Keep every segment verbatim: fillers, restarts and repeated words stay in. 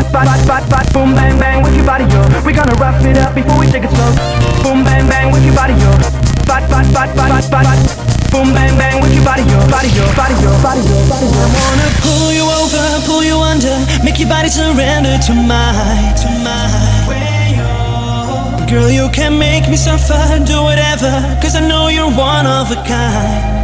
Bot, bot, bot, bot, boom, bang, bang with your body, yo. We gonna rough it up before we take it slow. Boom, bang, bang with your body, yo. Bot, bot, bot, bot, bot, bot, bot. Boom, bang, bang with your body, yo. Body, yo, body, yo, body, yo, body, yo. I wanna pull you over, pull you under, make your body surrender to mine, to mine. Girl, you can make me suffer, do whatever, cause I know you're one of a kind.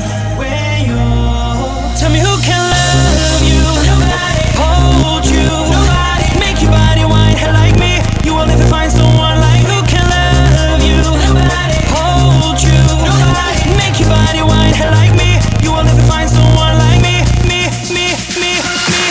Tell me who can love you, nobody. Hold you, nobody. Make your body whine like me. You will never find someone like who can love you, nobody. Hold you, nobody. Make your body whine like me. You will never find someone like me. Me, me, me, me,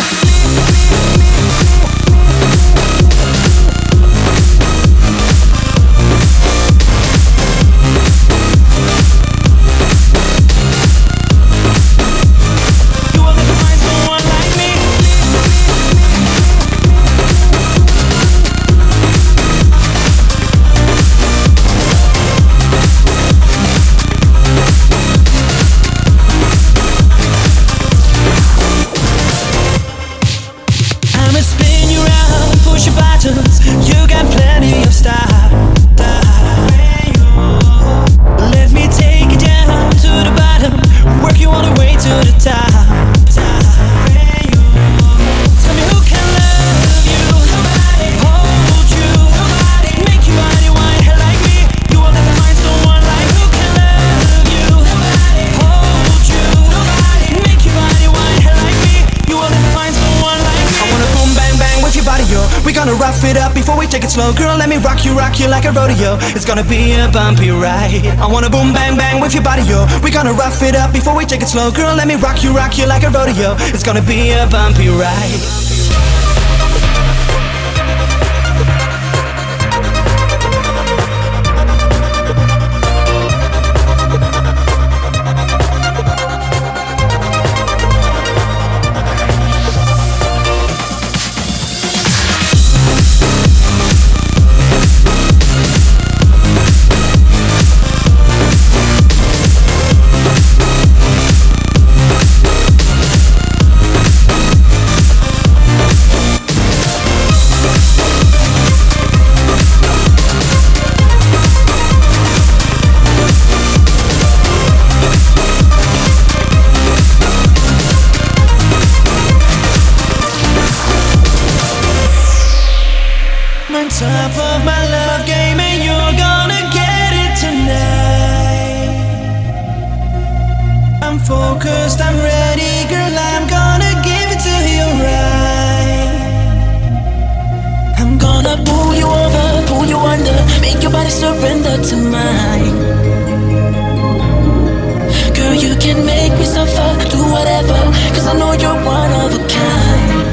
you got plenty of style. Let me take you down to the bottom, work you all the way to the top. Tell me who can love you, nobody. Hold you, nobody. Make your body whine like me. You will never find someone like who can love you, nobody. Hold you, nobody. Make your body whine like me. You will never find someone like me. I wanna boom, bang, bang with your body, yo. We gonna rough it up before we take it slow. Girl, let me rock you, rock you like a rodeo. It's gonna be a bumpy ride. I wanna boom, bang, bang with your body, yo. We gonna rough it up before we take it slow. Girl, let me rock you, rock you like a rodeo. It's gonna be a bumpy ride. Top of my love game and you're gonna get it tonight. I'm focused, I'm ready, girl, I'm gonna give it to you right. I'm gonna pull you over, pull you under, make your body surrender to mine. Girl, you can make me suffer, do whatever, cause I know you're one of a kind.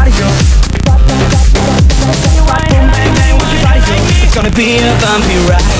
Be a bumpy ride.